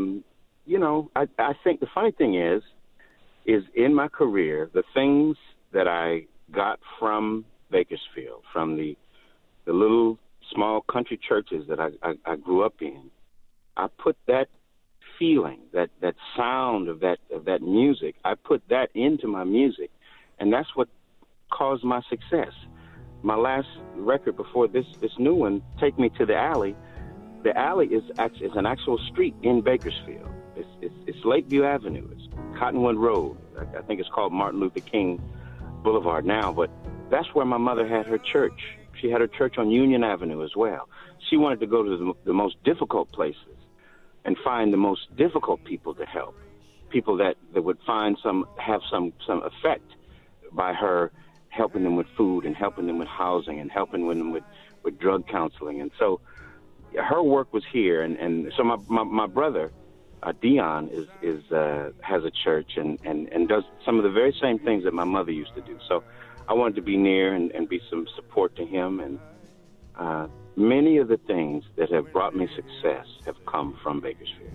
I think the funny thing is in my career, the things that I got from Bakersfield, from the little small country churches that I grew up in, I put that feeling, that sound of that music, I put that into my music, and that's what caused my success. My last record before this new one, Take Me to the Alley. The Alley is an actual street in Bakersfield. It's Lakeview Avenue. It's Cottonwood Road. I think it's called Martin Luther King Boulevard now, but that's where my mother had her church. She had her church on Union Avenue as well. She wanted to go to the most difficult places and find the most difficult people to help, people that would have some effect by her helping them with food and helping them with housing and helping them with drug counseling. And so her work was here. And so my brother, Dion, has a church and does some of the very same things that my mother used to do. So I wanted to be near and be some support to him. And many of the things that have brought me success have come from Bakersfield.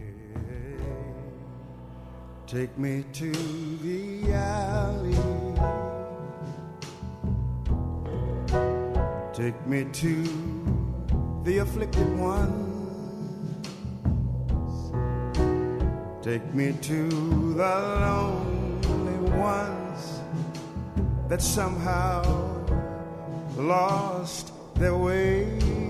Take me to the alley. Take me to the afflicted ones. Take me to the lonely ones that somehow lost their way.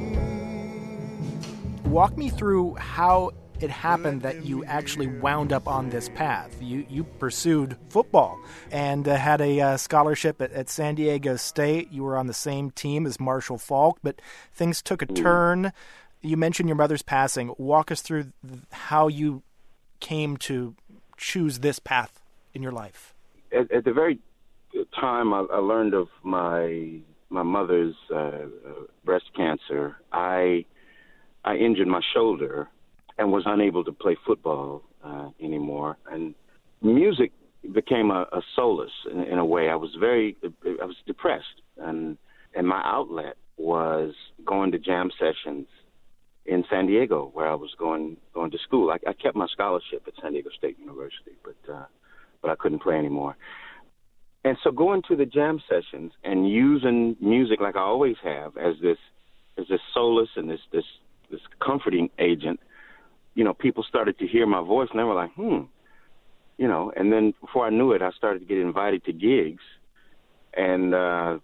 Walk me through how it happened that you actually wound up on this path. You pursued football and had a scholarship at San Diego State. You were on the same team as Marshall Faulk, but things took a turn. You mentioned your mother's passing. Walk us through how you came to choose this path in your life. At the very time I learned of my mother's breast cancer, I injured my shoulder and was unable to play football anymore. And music became a solace in a way. I was depressed, and my outlet was going to jam sessions in San Diego, where I was going to school. I kept my scholarship at San Diego State University, but I couldn't play anymore. And so going to the jam sessions and using music like I always have as this solace and this comforting agent, people started to hear my voice and they were like, and then before I knew it, I started to get invited to gigs. And,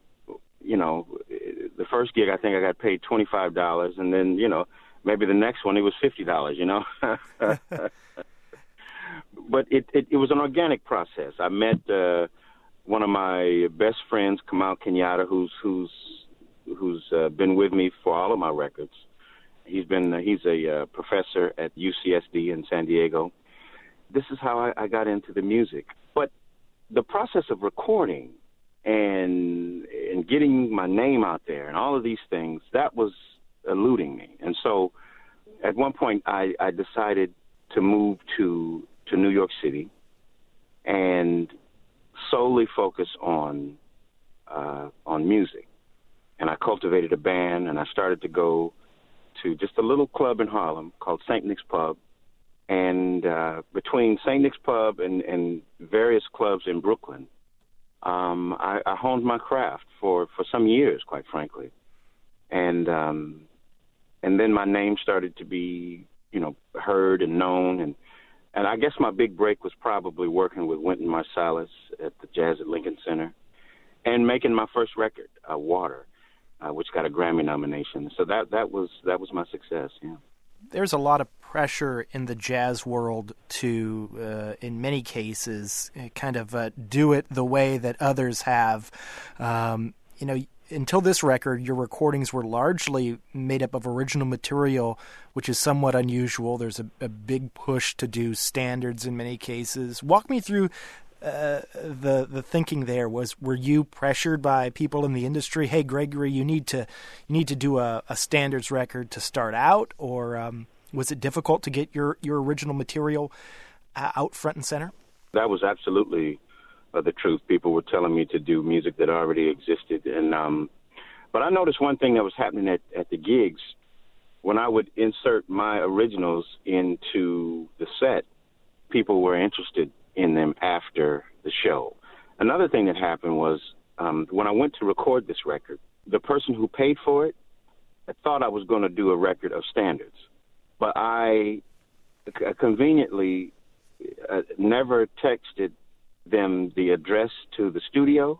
the first gig, I think I got paid $25, and then, maybe the next one, it was $50, But it was an organic process. I met one of my best friends, Kamal Kenyatta, who's been with me for all of my records. He's a professor at UCSD in San Diego. This is how I got into the music. But the process of recording and getting my name out there and all of these things, that was eluding me. And so at one point I decided to move to New York City and solely focus on music. And I cultivated a band, and I started to go to just a little club in Harlem called St. Nick's Pub. And between St. Nick's Pub and various clubs in Brooklyn, I honed my craft for some years, quite frankly. And then my name started to be, heard and known. And I guess my big break was probably working with Wynton Marsalis at the Jazz at Lincoln Center and making my first record, Water, which got a Grammy nomination. So that was my success, yeah. There's a lot of pressure in the jazz world to, in many cases, kind of do it the way that others have. Until this record, your recordings were largely made up of original material, which is somewhat unusual. There's a big push to do standards in many cases. Walk me through the thinking there. Were you pressured by people in the industry? Hey, Gregory, you need to do a standards record to start out, or was it difficult to get your original material out front and center? That was absolutely the truth. People were telling me to do music that already existed, and but I noticed one thing that was happening at the gigs. When I would insert my originals into the set, people were interested in them after the show. Another thing that happened was when I went to record this record, the person who paid for it, I thought I was going to do a record of standards, but I conveniently never texted them the address to the studio.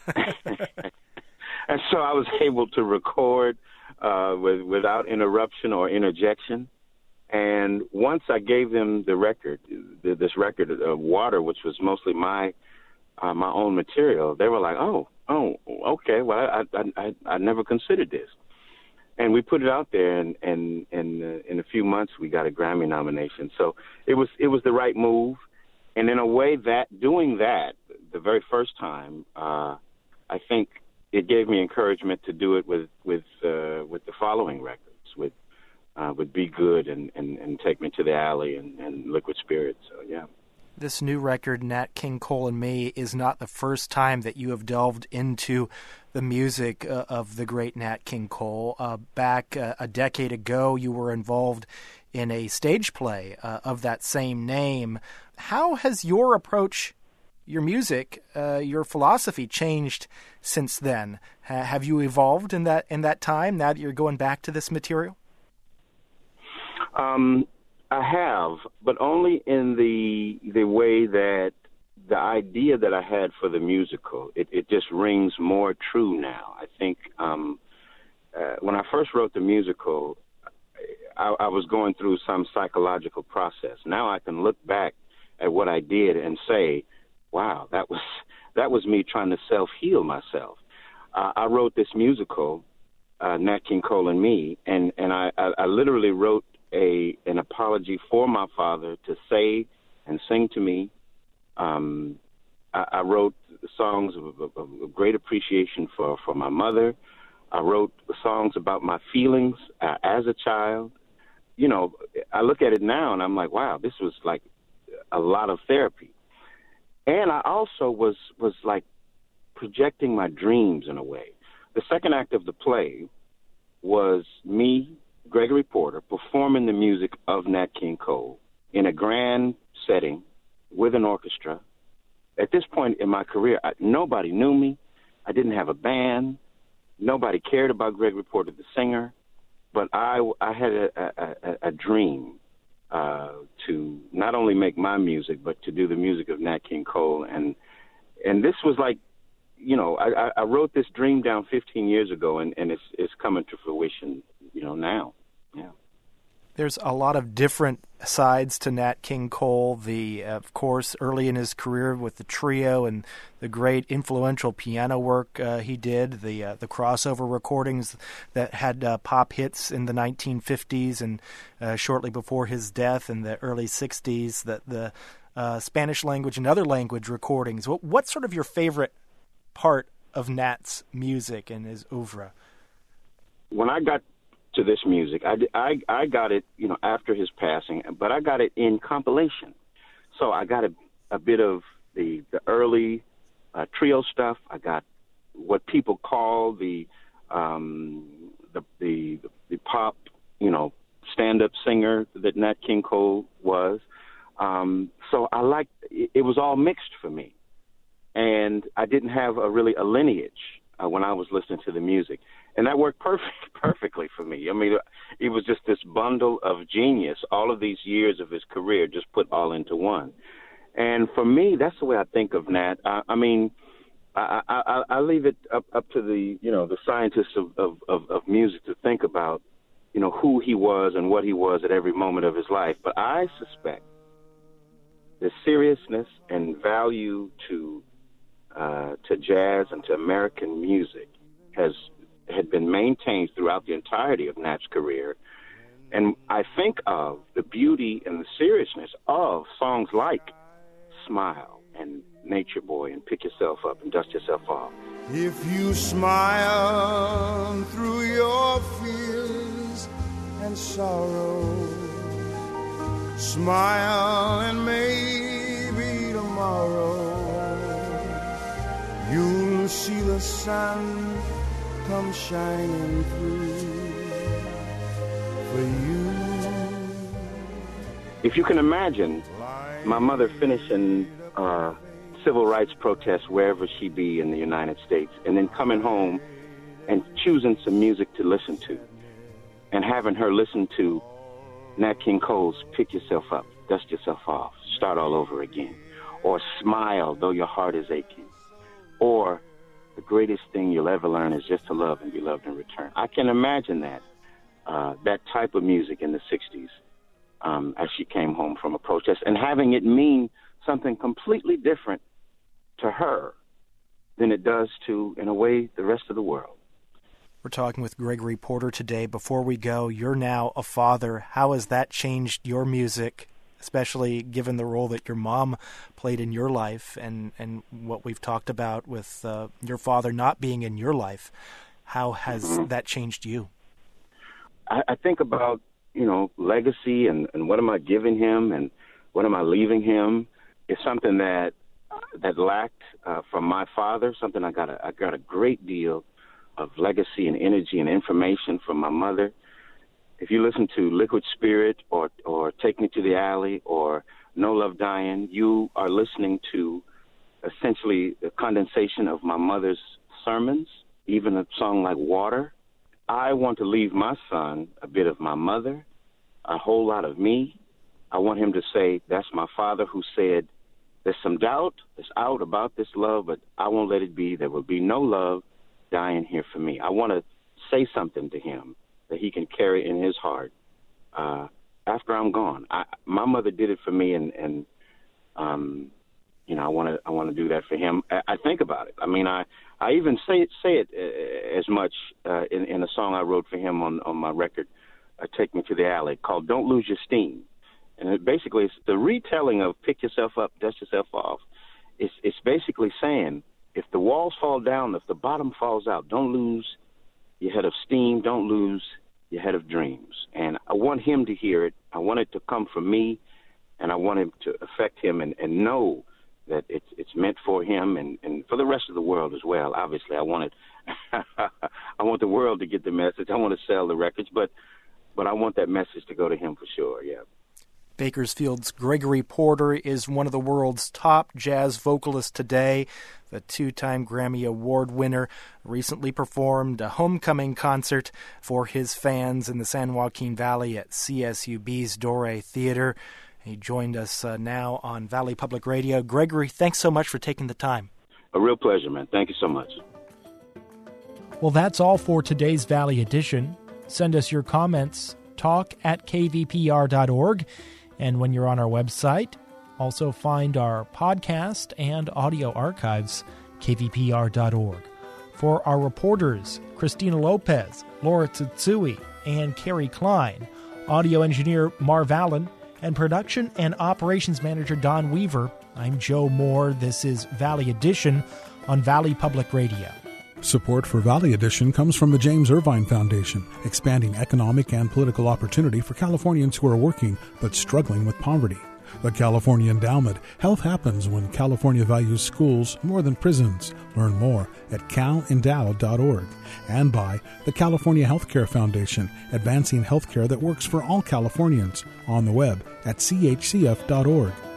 And so I was able to record without interruption or interjection. And once I gave them the record, this record of Water, which was mostly my own material, they were like, "Oh, okay. Well, I never considered this." And we put it out there, and in a few months we got a Grammy nomination. So it was the right move. And in a way, doing that the very first time, I think it gave me encouragement to do it with the following records, with Be Good and Take Me to the Alley and Liquid Spirit. So, yeah. This new record, Nat King Cole and Me, is not the first time that you have delved into the music of the great Nat King Cole. Back a decade ago, you were involved in a stage play of that same name. How has your approach, your music, your philosophy changed since then? Have you evolved in that time, now that you're going back to this material? I have, but only in the way that the idea that I had for the musical, it just rings more true now. I think when I first wrote the musical, I was going through some psychological process. Now I can look back at what I did and say, wow, that was me trying to self-heal myself. I wrote this musical, Nat King Cole and Me, and I literally wrote an apology for my father to say and sing to me. I wrote songs of great appreciation for my mother. I wrote songs about my feelings as a child. I look at it now and I'm like, wow, this was like a lot of therapy. And I also was like projecting my dreams in a way. The second act of the play was me, Gregory Porter, performing the music of Nat King Cole in a grand setting with an orchestra. At this point in my career, nobody knew me. I didn't have a band. Nobody cared about Gregory Porter, the singer. But I had a dream to not only make my music, but to do the music of Nat King Cole. And this was like, I wrote this dream down 15 years ago, and it's coming to fruition, now. Yeah. There's a lot of different sides to Nat King Cole. Of course, early in his career with the trio and the great influential piano work he did, the crossover recordings that had pop hits in the 1950s and shortly before his death in the early 60s, the Spanish language and other language recordings. What's sort of your favorite part of Nat's music and his oeuvre? When I got to this music. I got it, after his passing, but I got it in compilation. So I got a bit of the early trio stuff. I got what people call the pop, stand-up singer that Nat King Cole was. So I liked it was all mixed for me, and I didn't have a lineage when I was listening to the music, and that worked perfectly for me. I mean, it was just this bundle of genius, all of these years of his career just put all into one. And for me, that's the way I think of Nat. I leave it up to the scientists of music to think about, who he was and what he was at every moment of his life. But I suspect the seriousness and value to jazz and to American music had been maintained throughout the entirety of Nat's career. And I think of the beauty and the seriousness of songs like Smile and Nature Boy and Pick Yourself Up and Dust Yourself Off. If you smile through your fears and sorrow, smile and maybe tomorrow you'll see the sun come shining through for you. If you can imagine my mother finishing civil rights protests wherever she be in the United States, and then coming home and choosing some music to listen to, and having her listen to Nat King Cole's Pick Yourself Up, Dust Yourself Off, Start All Over Again, or Smile Though Your Heart Is Aching, or The Greatest Thing You'll Ever Learn Is Just to Love and Be Loved in Return. I can imagine that type of music in the 60s as she came home from a protest, and having it mean something completely different to her than it does to, in a way, the rest of the world. We're talking with Gregory Porter today. Before we go, you're now a father. How has that changed your music, especially given the role that your mom played in your life and what we've talked about with your father not being in your life? How has that changed you? I think about, legacy and what am I giving him and what am I leaving him is something that lacked from my father, something I got a great deal of legacy and energy and information from my mother. If you listen to Liquid Spirit or Take Me to the Alley or No Love Dying, you are listening to essentially the condensation of my mother's sermons, even a song like Water. I want to leave my son a bit of my mother, a whole lot of me. I want him to say, that's my father who said, there's some doubt that's out about this love, but I won't let it be. There will be no love dying here for me. I want to say something to him that he can carry in his heart after I'm gone. My mother did it for me, and I want to do that for him. I think about it. I mean, I even say it as much in a song I wrote for him on my record, Take Me to the Alley, called Don't Lose Your Steam. And it's the retelling of Pick Yourself Up, Dust Yourself Off. It's basically saying, if the walls fall down, if the bottom falls out, don't lose your head of steam, don't lose your head of dreams. And I want him to hear it. I want it to come from me, and I want it to affect him and know that it's meant for him and for the rest of the world as well. Obviously, I want the world to get the message. I want to sell the records, but I want that message to go to him for sure, yeah. Bakersfield's Gregory Porter is one of the world's top jazz vocalists today. The two-time Grammy Award winner recently performed a homecoming concert for his fans in the San Joaquin Valley at CSUB's Dore Theater. He joined us now on Valley Public Radio. Gregory, thanks so much for taking the time. A real pleasure, man. Thank you so much. Well, that's all for today's Valley Edition. Send us your comments, talk@kvpr.org. And when you're on our website, also find our podcast and audio archives, kvpr.org. For our reporters, Christina Lopez, Laura Tsutsui, and Carrie Klein, audio engineer Marv Allen, and production and operations manager Don Weaver, I'm Joe Moore. This is Valley Edition on Valley Public Radio. Support for Valley Edition comes from the James Irvine Foundation, expanding economic and political opportunity for Californians who are working but struggling with poverty. The California Endowment. Health happens when California values schools more than prisons. Learn more at calendow.org. And by the California Healthcare Foundation, advancing healthcare that works for all Californians, on the web at chcf.org.